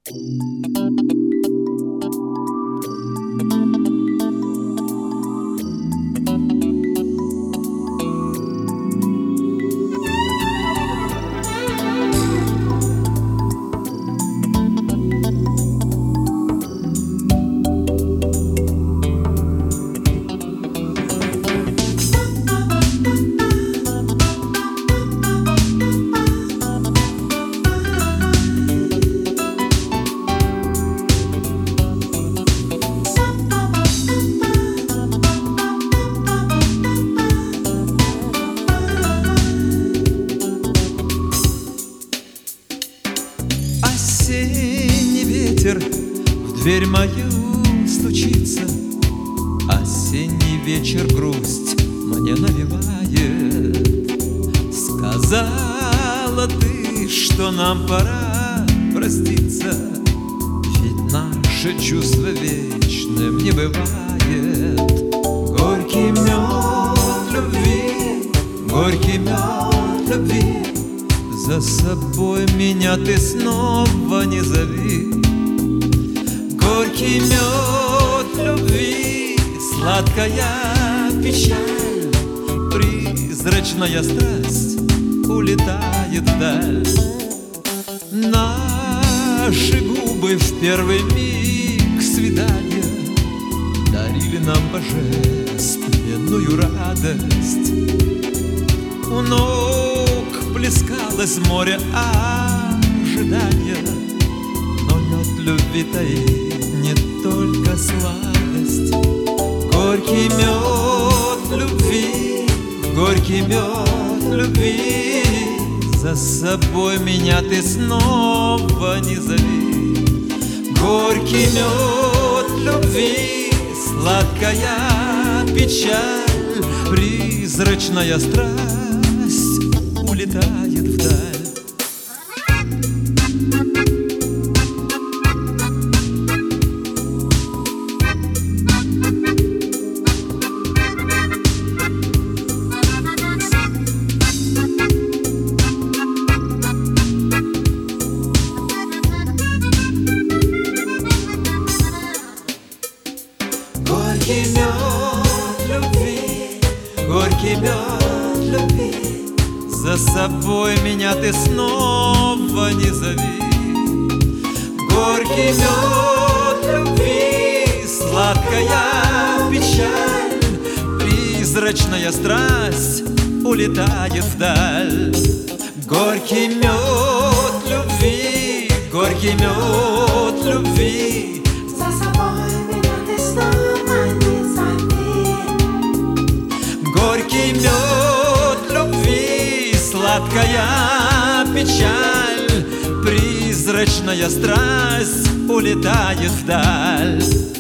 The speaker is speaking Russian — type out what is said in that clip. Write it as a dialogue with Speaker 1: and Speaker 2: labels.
Speaker 1: Осенний ветер в дверь мою стучится, осенний вечер грусть мне навевает. Сказала ты, что нам пора проститься, ведь наше чувство вечным не бывает. Горький мед любви, горький мед любви, за собой меня ты снова не зови. Горький мед любви, сладкая печаль, призрачная страсть улетает вдаль. Наши губы в первый миг свидания дарили нам божественную радость. У ног плескалось море ожидания, но мед любви таит не только сладость. Горький мед любви, горький мед любви, за собой меня ты снова не зови. Горький мед любви, сладкая печаль, призрачная страсть улетает вдаль. Горький мед любви, горький мед любви, за собой меня ты снова не зови. Горький мед любви, сладкая печаль, призрачная страсть улетает вдаль. Горький мед любви, горький мед любви,
Speaker 2: за собой меня ты снова не зови.
Speaker 1: горький мед любви, сладкая печаль, призрачная страсть улетает вдаль.